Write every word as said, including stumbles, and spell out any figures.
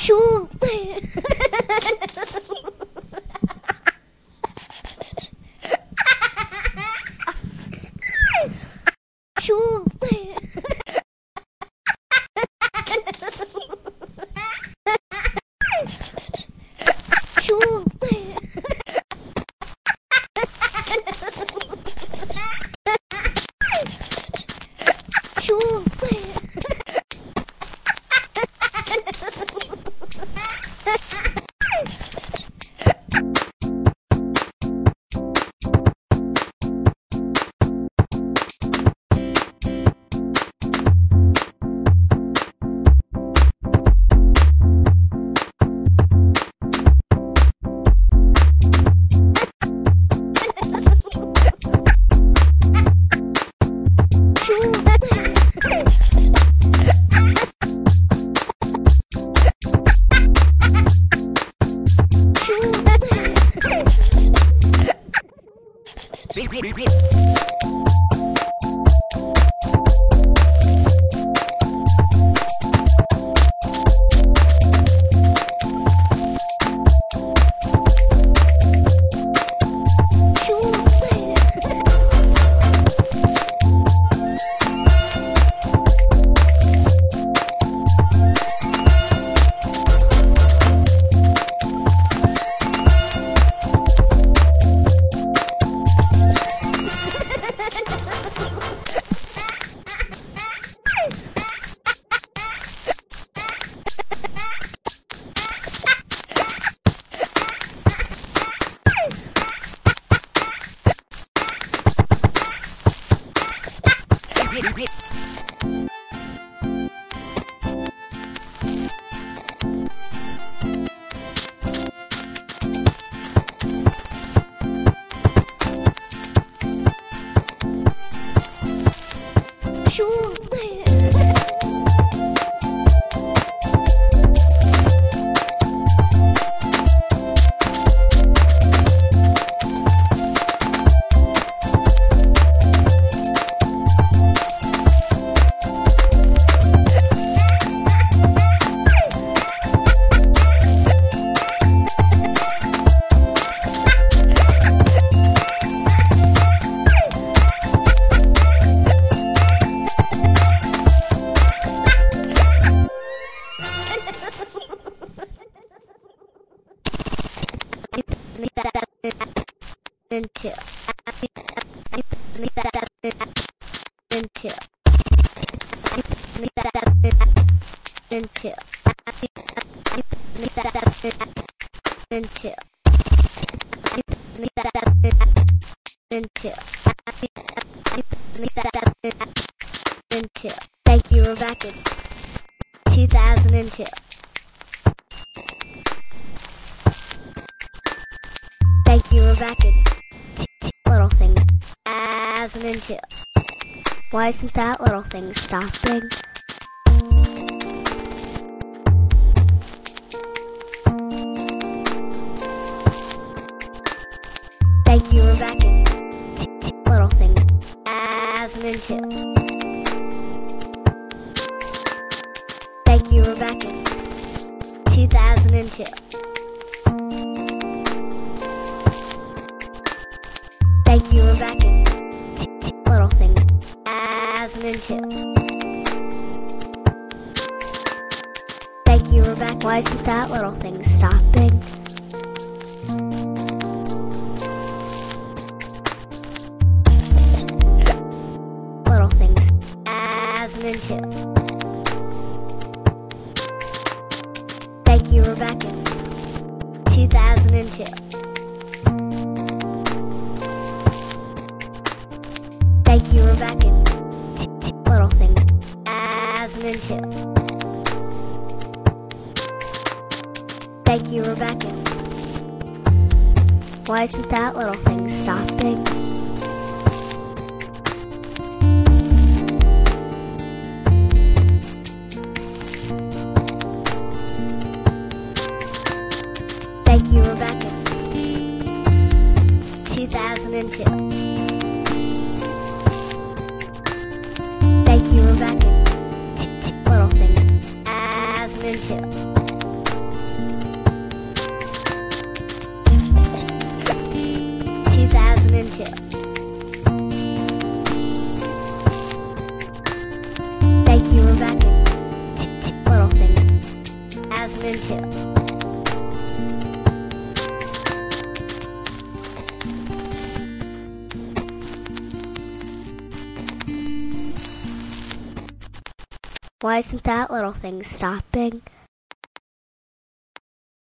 Shoo. Shoo. Shoo. Shoo. Into into into into into into Thank you, we're back in two thousand two. Thank you, we're back in t- t- little thing as an into. Why isn't that little thing stopping? Thank you, we're back in t- t- little thing as an into. Thank you, we're back in two thousand two. Thank you, we're back in t- t- little thing as an into. Thank you, we're back. Why isn't that little thing stopping? Little things as an into. Thank you, we're back in two thousand two. Thank you, we're back in t- t- little thing as an into. Thank you, we're back in. Why isn't that little thing stopping? Thank you, we're back in two thousand two. Thank you, we're back in t- t- little thing as an into. into. Thank you, Rebecca. Little thing. As an into. Why isn't that little thing stopping?